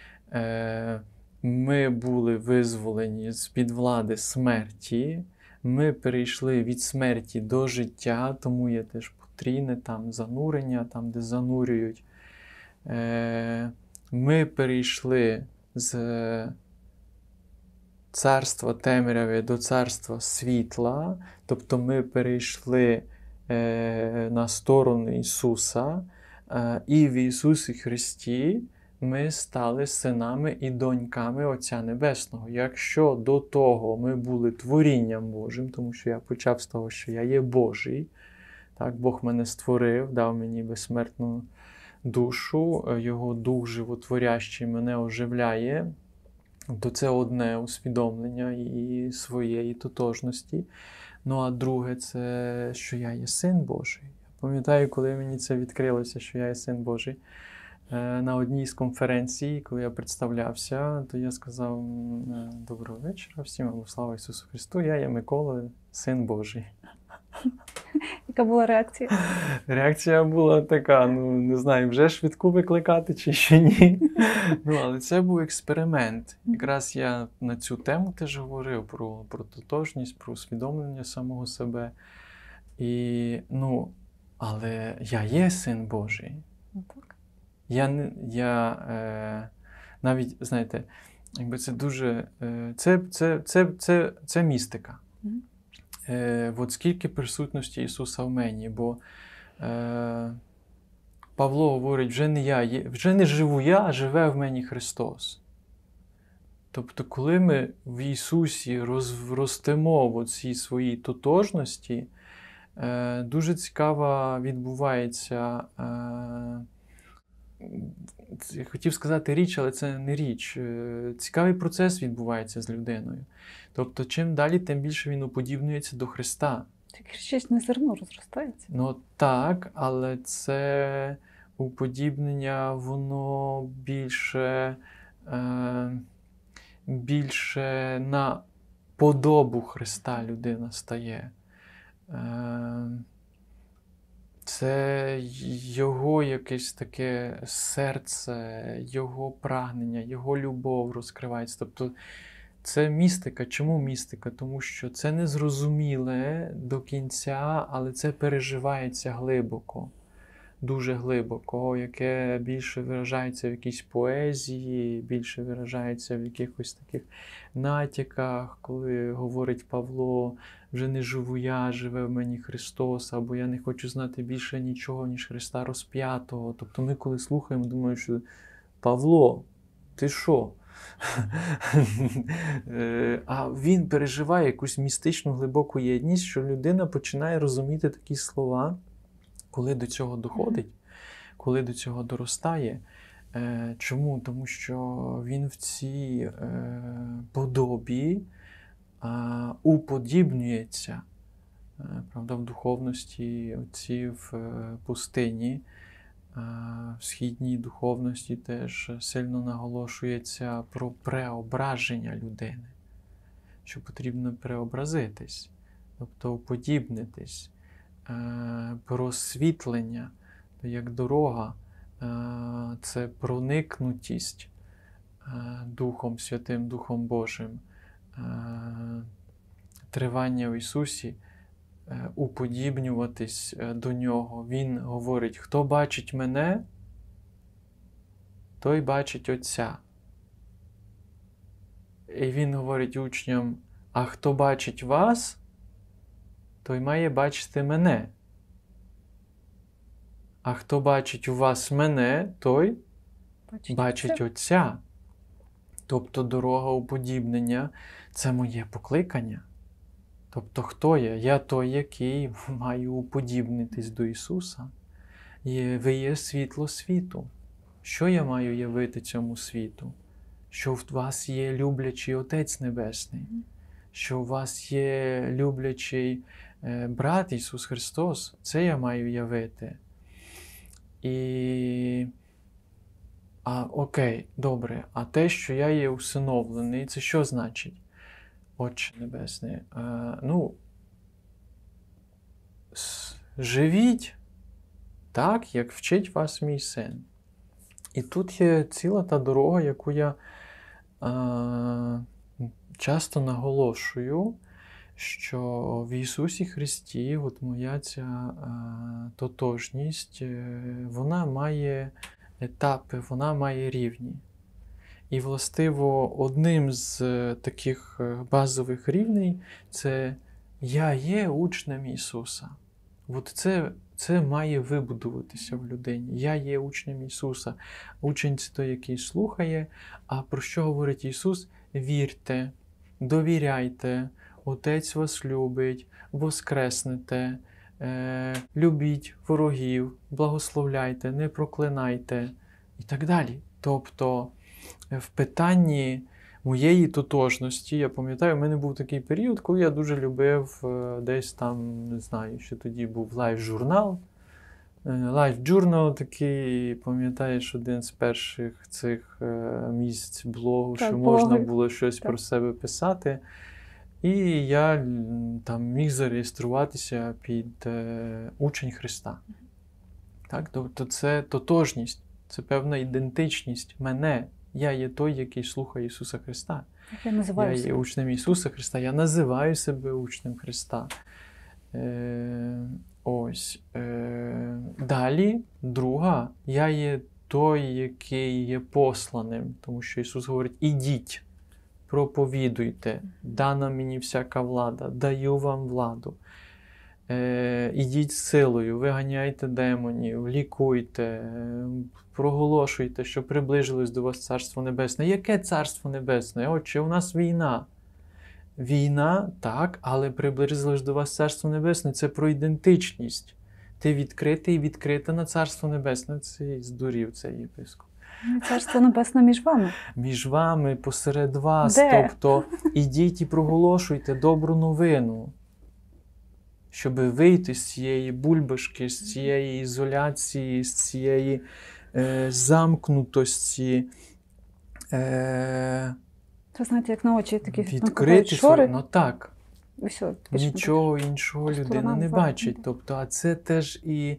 Ми були визволені з-під влади смерті. Ми перейшли від смерті до життя, тому є теж потрійне там занурення, там, де занурюють. Ми перейшли з царства темряви до царства світла, тобто ми перейшли на сторону Ісуса, і в Ісусі Христі ми стали синами і доньками Отця Небесного. Якщо до того ми були творінням Божим, тому що я почав з того, що я є Божий, так, Бог мене створив, дав мені безсмертну душу, Його Дух Животворящий мене оживляє, то це одне усвідомлення і своєї тотожності. Ну, а друге, це, що я є Син Божий. Я пам'ятаю, коли мені це відкрилося, що я є Син Божий, на одній з конференцій, коли я представлявся, то я сказав: доброго вечора, всім слава Ісусу Христу, я є Микола, Син Божий. Яка була реакція? Реакція була така, не знаю, вже швидку викликати чи ще ні. Але це був експеримент. Якраз я на цю тему теж говорив про тотожність, про усвідомлення самого себе. Але я є Син Божий. Так. Навіть, знаєте, якби це дуже... Це містика. От скільки присутності Ісуса в мені, бо Павло говорить, вже не живу я, а живе в мені Христос. Тобто, коли ми в Ісусі ростемо в цій своїй тотожності, дуже цікава відбувається, хотів сказати річ, але це не річ. Цікавий процес відбувається з людиною. Тобто, чим далі, тим більше він уподібнюється до Христа. Так щось не зерно розростається. Ну так, але це уподібнення, воно більше на подобу Христа людина стає. Це його якесь таке серце, його прагнення, його любов розкривається. Тобто це містика. Чому містика? Тому що це незрозуміле до кінця, але це переживається глибоко, дуже глибоко, яке більше виражається в якійсь поезії, більше виражається в якихось таких натяках, коли говорить Павло: вже не живу я, живе в мені Христос, або я не хочу знати більше нічого, ніж Христа розп'ятого. Тобто ми, коли слухаємо, думаємо, що Павло, ти що? А він переживає якусь містичну глибоку єдність, що людина починає розуміти такі слова, коли до цього доходить, коли до цього доростає. Чому? Тому що він в цій подобі уподібнюється. Правда, в духовності отці в пустині, в східній духовності теж сильно наголошується про преображення людини, що потрібно преобразитись, тобто уподібнитись, просвітлення, як дорога, це проникнутість Духом Святим, Духом Божим, тривання в Ісусі, уподібнюватись до Нього. Він говорить: хто бачить мене, той бачить Отця. І Він говорить учням: а хто бачить вас, той має бачити мене. А хто бачить у вас мене, той бачить Отця. Тобто дорога уподібнення – це моє покликання. Тобто хто я? Я той, який маю уподібнитись до Ісуса. І ви є світло світу. Що я маю явити цьому світу? Що в вас є люблячий Отець Небесний. Що у вас є люблячий брат Ісус Христос. Це я маю явити. Окей, добре. А те, що я є усиновлений, це що значить? Отче Небесний, живіть так, як вчить вас мій син. І тут є ціла та дорога, яку я часто наголошую, що в Ісусі Христі от моя ця тотожність, вона має етапи, вона має рівні. І, властиво, одним з таких базових рівней це «Я є учнем Ісуса». От це має вибудуватися в людині. Я є учнем Ісуса. Учень – це той, який слухає. А про що говорить Ісус? Вірте, довіряйте, Отець вас любить, воскреснете, любіть ворогів, благословляйте, не проклинайте і так далі. Тобто в питанні моєї тотожності, я пам'ятаю, в мене був такий період, коли я дуже любив десь там, не знаю, що тоді був лайф-журнал. Лайф-журнал такий, пам'ятаєш, один з перших цих місць блогу, Так, що можна блоги. було щось Так. про себе писати. І я там міг зареєструватися під учень Христа. Так? Тобто це тотожність, це певна ідентичність мене. Я є той, який слухає Ісуса Христа. Як я називаю Я є себе. учнем Ісуса Христа, я називаю себе учнем Христа. Далі, друга, я є той, який є посланим, тому що Ісус говорить, ідіть, проповідуйте, дана мені всяка влада, даю вам владу. Ідіть з силою, виганяйте демонів, лікуйте, проголошуйте, що приближилось до вас Царство Небесне. Яке Царство Небесне? Отче, у нас війна. Війна, так, але приблизилось до вас Царство Небесне. Це про ідентичність. Ти відкритий і відкрита на Царство Небесне. Це здурів цей єпископ. Царство Небесне між вами. Між вами, посеред вас. Де? Тобто, ідіть і проголошуйте добру новину. Щоб вийти з цієї бульбашки, з цієї ізоляції, з цієї замкнутості. Це, знаєте, як на очі такі Відкрити шори. Ну так. І все, більше не Нічого іншого Просто людина вона не називає. бачить. Тобто, а це теж і,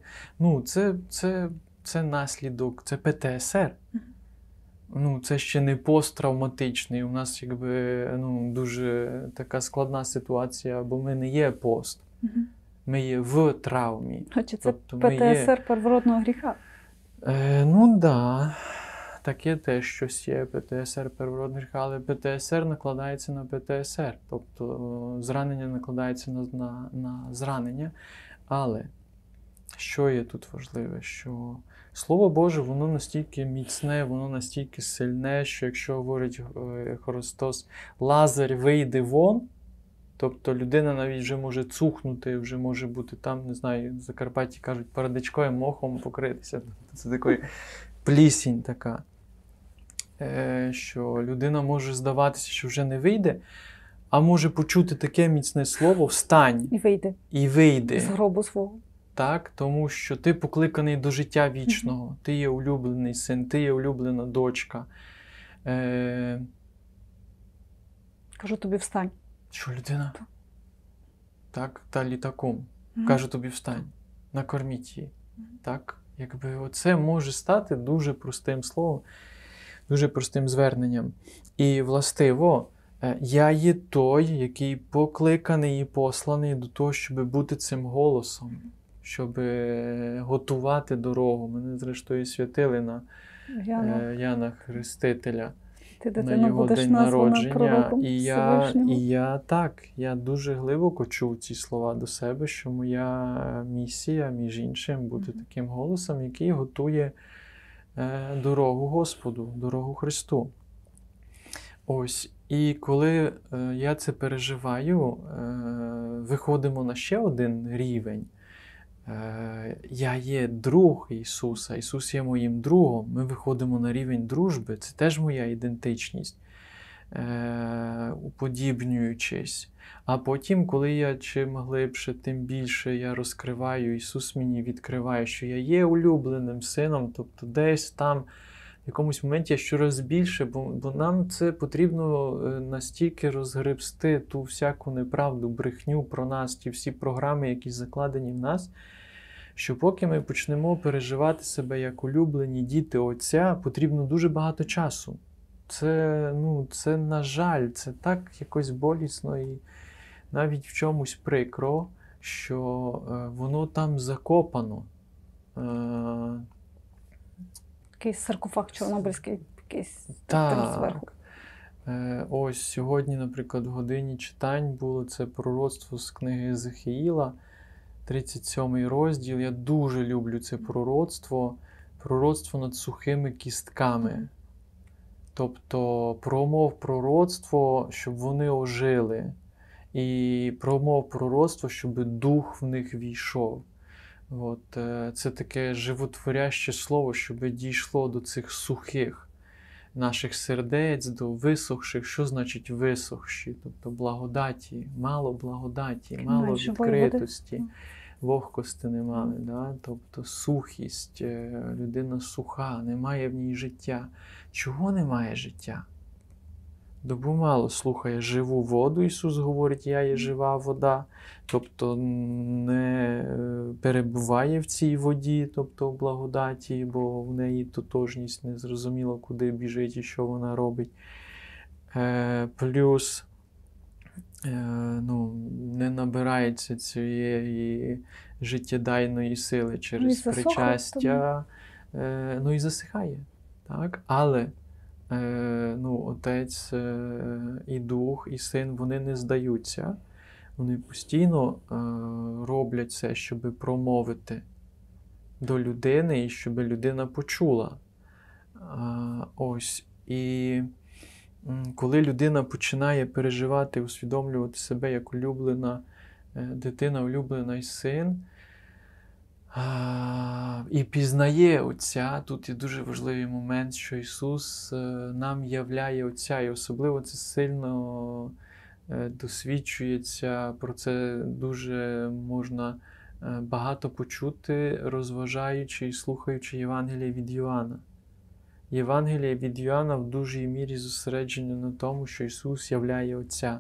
це наслідок, це ПТСР. Це ще не посттравматичний. У нас дуже така складна ситуація, бо ми не є пост. Мгм. Ми є в травмі. Хоча це Тобто ми ПТСР первородного гріха. Да. Таке теж щось є, ПТСР первородний гріх, але ПТСР накладається на ПТСР. Тобто зранення накладається на зранення. Але що є тут важливе? Що Слово Боже, воно настільки міцне, воно настільки сильне, що якщо говорить Христос, Лазар вийде вон, тобто людина навіть вже може цухнути, вже може бути там, не знаю, в Закарпатті кажуть, парадичкою мохом покритися. Це такий плісінь така. Що людина може здаватися, що вже не вийде, а може почути таке міцне слово «встань» І вийде. з гробу свого. Так, тому що ти покликаний до життя вічного, ти є улюблений син, ти є улюблена дочка. Кажу тобі, встань. Що людина? Так, та літаком. Кажу тобі, встань, накорміть її. Так, оце може стати дуже простим словом, дуже простим зверненням. І, властиво, я є той, який покликаний і посланий до того, щоб бути цим голосом, щоб готувати дорогу. Мене, зрештою, святили на Яна Хрестителя, Ти, на дитино, його будеш день названа народження. пророком Всевишнього. Я дуже глибоко чув ці слова до себе, що моя місія, між іншим, бути таким голосом, який готує дорогу Господу, дорогу Христу. І коли я це переживаю, виходимо на ще один рівень. Я є друг Ісуса, Ісус є моїм другом. Ми виходимо на рівень дружби, це теж моя ідентичність, уподібнюючись. А потім, коли я чим глибше, тим більше я розкриваю, Ісус мені відкриває, що я є улюбленим сином, тобто десь там в якомусь моменті я щораз більше, бо нам це потрібно настільки розгребсти ту всяку неправду, брехню про нас, ті всі програми, які закладені в нас, що поки ми почнемо переживати себе як улюблені діти Отця, потрібно дуже багато часу. Це, на жаль, це так якось болісно і навіть в чомусь прикро, що воно там закопано. Такий саркофаг чорнобильський, якийсь тим зверху. Ось сьогодні, наприклад, в годині читань було це пророцтво з книги Єзихіїла, 37 розділ. Я дуже люблю це пророцтво. Пророцтво над сухими кістками. Тобто промов пророцтво, щоб вони ожили. І промов пророцтво, щоб дух в них війшов. Це таке животворяще слово, щоб дійшло до цих сухих наших сердець, до висохших. Що значить висохші? Тобто благодаті, мало відкритості, вогкості не мали. Да? Тобто сухість, людина суха, немає в ній життя. Чого немає життя? Добу мало слухає живу воду, Ісус говорить, я є жива вода, тобто не перебуває в цій воді, тобто в благодаті, бо в неї тотожність, не зрозуміло, куди біжить і що вона робить. Плюс не набирається цієї життєдайної сили через причастя, і засихає. Так? Але Отець і Дух, і Син, вони не здаються. Вони постійно роблять все, щоб промовити до людини і щоб людина почула. І коли людина починає переживати, усвідомлювати себе як улюблена дитина, улюблений син, і пізнає Отця, тут є дуже важливий момент, що Ісус нам являє Отця, і особливо це сильно досвідчується, про це дуже можна багато почути, розважаючи і слухаючи Євангелія від Йоанна. Євангелія від Йоанна в дуже мірі зосереджено на тому, що Ісус являє Отця.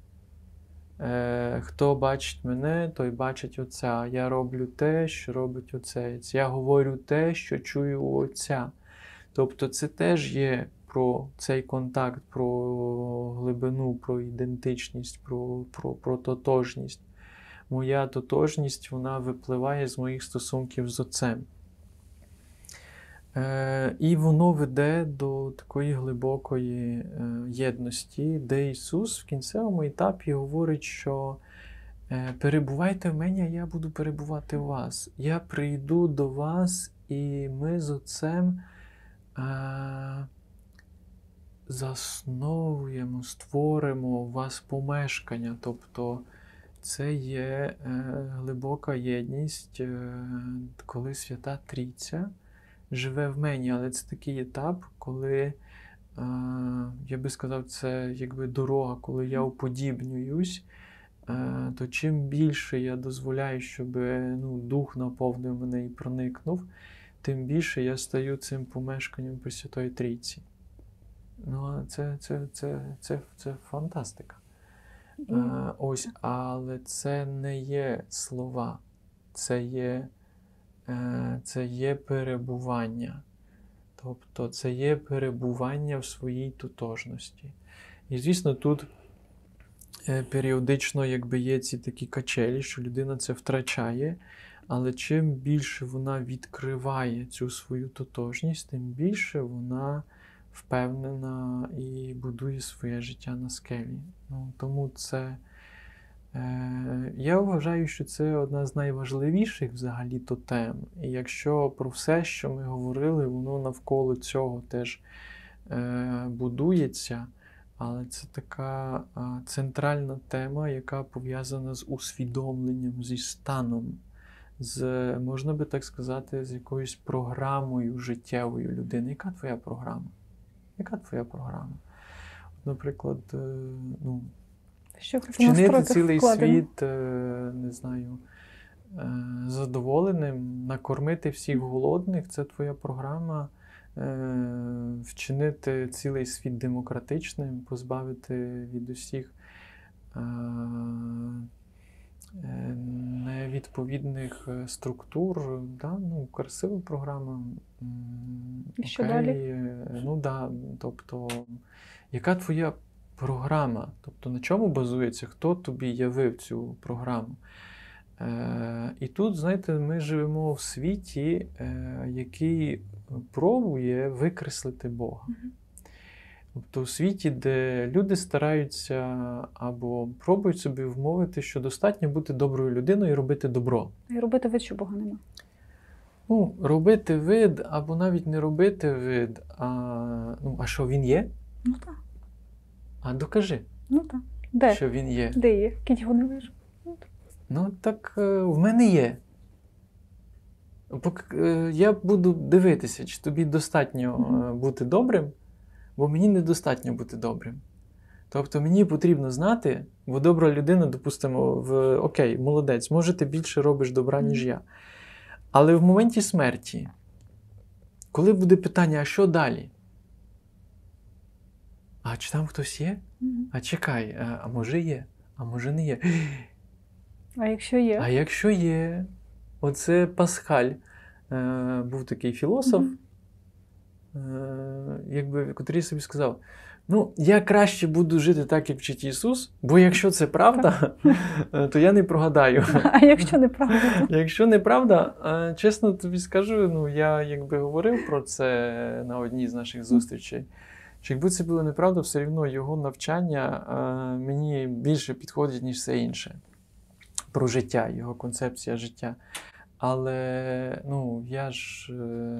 Хто бачить мене, той бачить Отця. Я роблю те, що робить Отець. Я говорю те, що чую у Отця. Тобто це теж є про цей контакт, про глибину, про ідентичність, про тотожність. Моя тотожність, вона випливає з моїх стосунків з Отцем. І воно веде до такої глибокої єдності, де Ісус в кінцевому етапі говорить, що перебувайте в мені, а я буду перебувати в вас. Я прийду до вас, і ми з Отцем засновуємо, створимо у вас помешкання. Тобто це є глибока єдність, коли Свята Трійця живе в мені, але це такий етап, коли, я би сказав, це якби дорога, коли я уподібнююсь, то чим більше я дозволяю, щоб Дух наповнив мене і проникнув, тим більше я стаю цим помешканням Пресвятої Трійці. Це фантастика. Але це не є слова, це є перебування. Тобто це є перебування в своїй тотожності. І, звісно, тут періодично є ці такі качелі, що людина це втрачає, але чим більше вона відкриває цю свою тотожність, тим більше вона впевнена і будує своє життя на скелі. Тому це... Я вважаю, що це одна з найважливіших взагалі-то тем. І якщо про все, що ми говорили, воно навколо цього теж будується, але це така центральна тема, яка пов'язана з усвідомленням, зі станом, можна би так сказати, з якоюсь програмою життєвою людини. Яка твоя програма? Яка твоя програма? Наприклад, вчинити цілий світ, не знаю, задоволеним, накормити всіх голодних – це твоя програма. Вчинити цілий світ демократичним, позбавити від усіх невідповідних структур. Красива програма. І що далі? Тобто, яка твоя програма? Тобто, на чому базується? Хто тобі явив цю програму? І тут, знаєте, ми живемо в світі, який пробує викреслити Бога. Тобто у світі, де люди стараються або пробують собі вмовити, що достатньо бути доброю людиною і робити добро. І робити вид, що Бога нема. Ну, робити вид, або навіть не робити вид, а що він є? Ну так. А докажи, Де? що він є. Де є? Кінь його не лежить. Ну, так в мене є. Я буду дивитися, чи тобі достатньо бути добрим, бо мені недостатньо бути добрим. Тобто мені потрібно знати, бо добра людина, допустимо, окей, молодець, може ти більше робиш добра, ніж я. Але в моменті смерті, коли буде питання, а що далі? А чи там хтось є? А чекай, а може є? А може не є? А якщо є? А якщо є? Оце Пасхаль. Був такий філософ, котрий собі сказав, ну, я краще буду жити так, як вчить Ісус, бо якщо це правда, то я не прогадаю. А якщо неправда? Якщо неправда, чесно тобі скажу, ну, я говорив про це на одній з наших зустрічей, що якби це було неправда, все рівно його навчання мені більше підходить, ніж все інше. Про життя, його концепція життя. Але, ну, я ж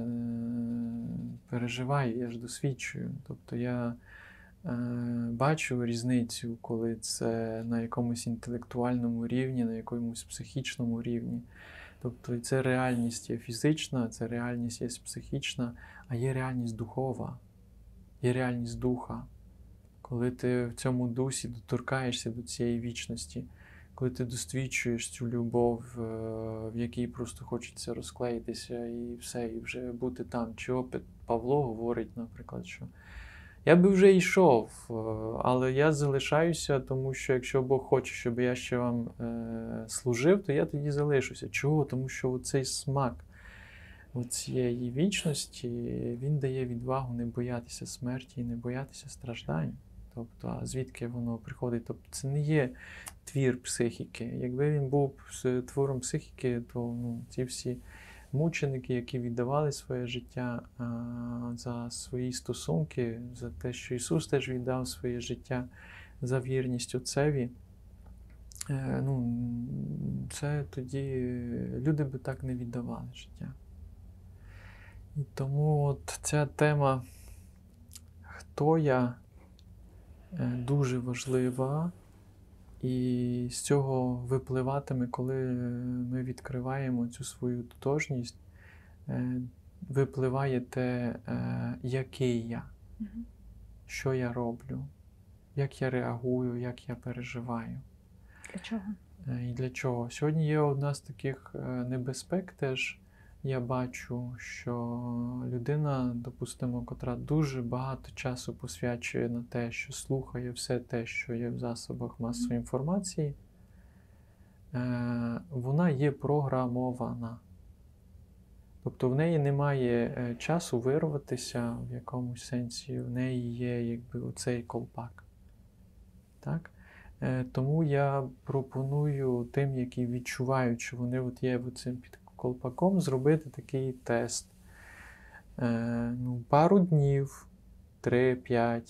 переживаю, я ж досвідчую. Тобто я бачу різницю, коли це на якомусь інтелектуальному рівні, на якомусь психічному рівні. Тобто це реальність є фізична, це реальність є психічна, а є реальність духова, є реальність духа. Коли ти в цьому дусі доторкаєшся до цієї вічності, коли ти досвідчуєш цю любов, в якій просто хочеться розклеїтися і все, і вже бути там. Чого Павло говорить, наприклад, що я би вже йшов, але я залишаюся, тому що якщо Бог хоче, щоб я ще вам служив, то я тоді залишуся. Чого? Тому що оцей смак цієї вічності, він дає відвагу не боятися смерті і не боятися страждань. Тобто, а звідки воно приходить? Тобто це не є твір психіки. Якби він був твором психіки, то ці всі мученики, які віддавали своє життя за свої стосунки, за те, що Ісус теж віддав своє життя за вірність Отцеві, це тоді люди би так не віддавали життя. І тому от ця тема «Хто я?» дуже важлива, і з цього випливатиме, коли ми відкриваємо цю свою тотожність, випливає те, який я, що я роблю, як я реагую, як я переживаю. Для чого? І для чого. Сьогодні є одна з таких небезпек теж. Я бачу, що людина, допустимо, котра дуже багато часу посвячує на те, що слухає все те, що є в засобах масової інформації, вона є програмована. Тобто в неї немає часу вирватися в якомусь сенсі, в неї є якби оцей колпак. Так? Тому я пропоную тим, які відчувають, що вони от є цим під колпаком, зробити такий тест. Пару днів, 3-5.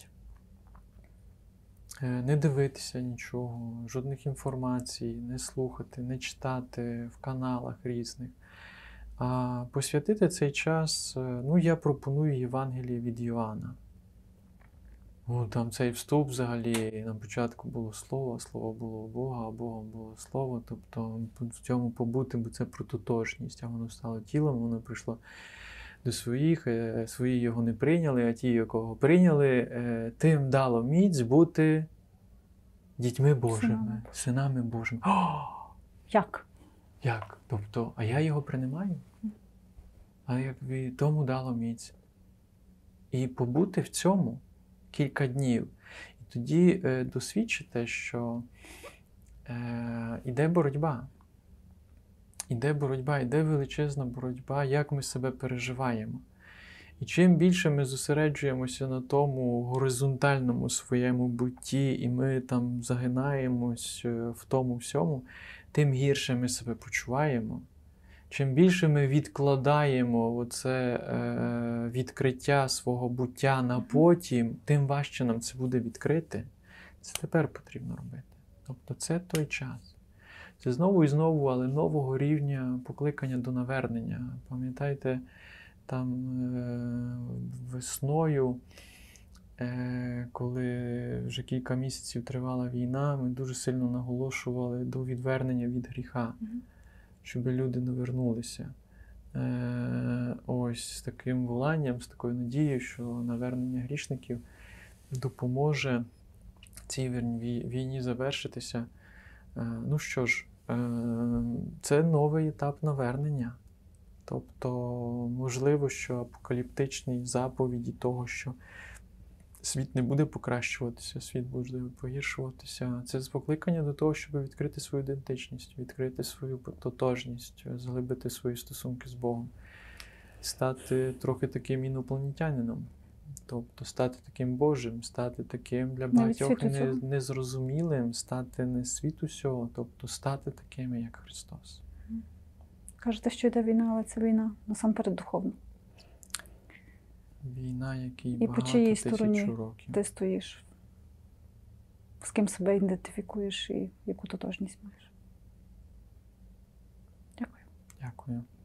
Не дивитися нічого, жодних інформацій, не слухати, не читати в каналах різних. А посвятити цей час, я пропоную Євангеліє від Йоанна. Там цей вступ взагалі, на початку було слово, слово було у Бога, а Богом було слово. Тобто в цьому побути, бо це про тотожність, а воно стало тілом, воно прийшло до своїх, свої його не прийняли, а ті, якого прийняли, тим дало міць бути дітьми Божими, синами Божими. Як? Як? Тобто, а я його приймаю? А як тому дало міць? І побути в цьому кілька днів. І тоді досвідчите, що іде боротьба. Іде боротьба, іде величезна боротьба, як ми себе переживаємо. І чим більше ми зосереджуємося на тому горизонтальному своєму бутті, і ми там загинаємось в тому всьому, тим гірше ми себе почуваємо. Чим більше ми відкладаємо оце відкриття свого буття на потім, тим важче нам це буде відкрити. Це тепер потрібно робити. Тобто це той час. Це знову і знову, але нового рівня покликання до навернення. Пам'ятаєте, там весною, коли вже кілька місяців тривала війна, ми дуже сильно наголошували до відвернення від гріха, щоб люди не вернулися. Ось з таким воланням, з такою надією, що навернення грішників допоможе цій війні завершитися. Ну що ж, це новий етап навернення. Тобто, можливо, що апокаліптичні заповіді того, що світ не буде покращуватися, світ буде погіршуватися. Це покликання до того, щоб відкрити свою ідентичність, відкрити свою тотожність, заглибити свої стосунки з Богом. Стати трохи таким інопланетянином. Тобто стати таким Божим, стати таким для багатьох незрозумілим, стати не світ усього, тобто стати такими, як Христос. Кажете, що йде війна, але це війна насамперед духовна. Війна, якій і багато по чиїй тисячу стороні років. Ти стоїш? З ким себе ідентифікуєш і яку тотожність маєш? Дякую. Дякую.